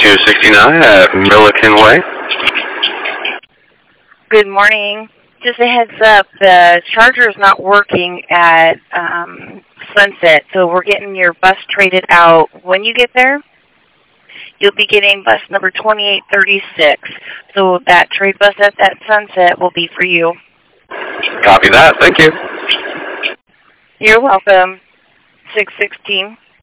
3269 at Milliken Way. Good morning. Just a heads up, the charger is not working at Sunset, so we're getting your bus traded out. When you get there, you'll be getting bus number 2836. So that trade bus at that Sunset will be for you. Copy that. Thank you. You're welcome. 616.